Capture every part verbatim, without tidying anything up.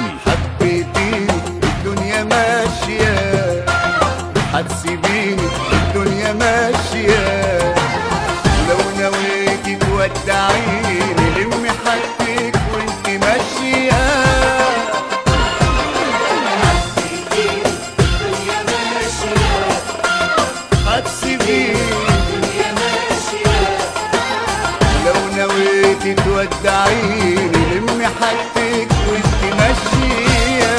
الأنغامي. حبيتيني الدنيا ماشية، هتسيبيني الدنيا ماشية، لو نويتي تودعيني لمي حاجتك وانت ماشية. حبيتيني الدنيا ماشية، هتسيبيني الدنيا ماشية، لو نويتي تودعيني لمي حاجتك وانت ماشية.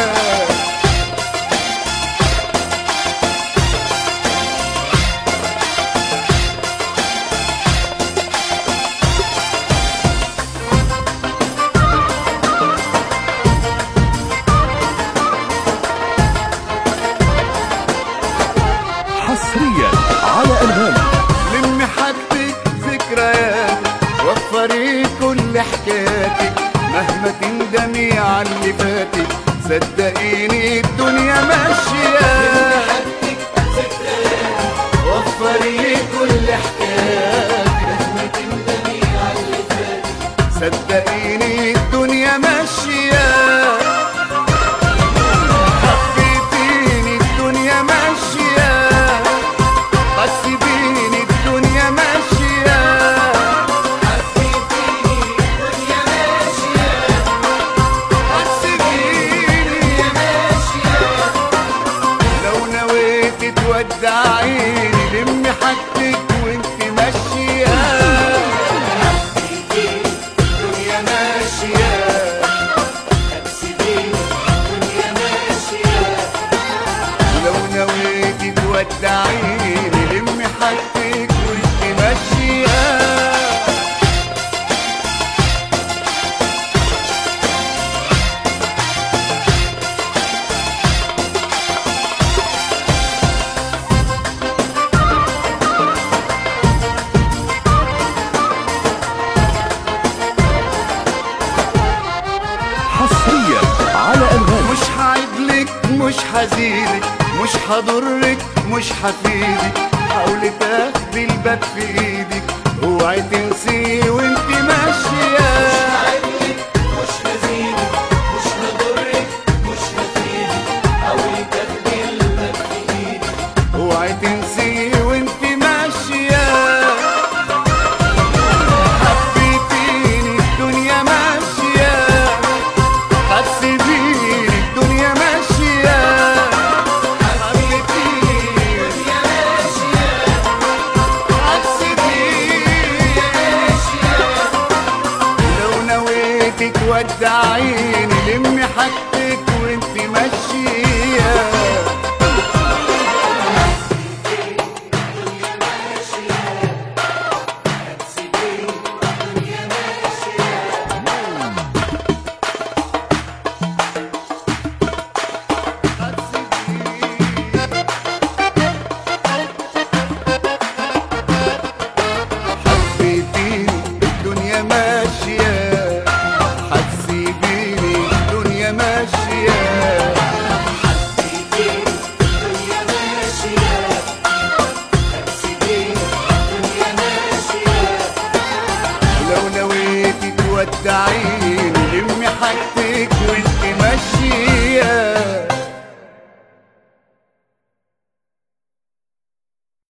حصريا على أنغامي. لمي حاجتك ذكريات، وفري كل حكاياتك، مهما تندمي على اللي فاتك صدقيني الدنيا ماشية. حبيتك ذكريات، وفري كل حكاياتك، مهما تندمي على اللي فات، صدقيني الدنيا ماشية. حبيتيني الدنيا ماشية، هتسيبيني الدنيا ماشية. حبيتيني الدنيا ماشية، هتسيبيني الدنيا ماشية، لو نويتي تودعيني لمي حاجتك وانت ماشية. حبيتيني الدنيا ماشية، هتسيبيني الدنيا ماشية، لو نويتي تودعيني لمي حاجتك وانت ماشية. حصريا على أنغامي. مش هعدلك مش هزيدك مش هضرك مش هفيدك، حاولي تاخدي الباب في ايدك اوعي تنسي وانت ماشية. هعدلك مش هزيدك مش هضرك مش هفيدك، حاولي تاخدي الباب في ايدك، اوعي تنسي وانت ماشية. حبيتيني الدنيا ماشية، هتسيبيني الدنيا ماشية. حبيتيني الدنيا ماشية، هتسيبيني لو نويتي تودعيني لمي حاجتك وانت ماشية. حبيتيني الدنيا ماشية، هتسيبيني الدنيا ماشية. حبيتيني الدنيا ماشية، هتسيبيني الدنيا ماشية، لو نويتي تودعيني لمي حاجتك وانت ماشية.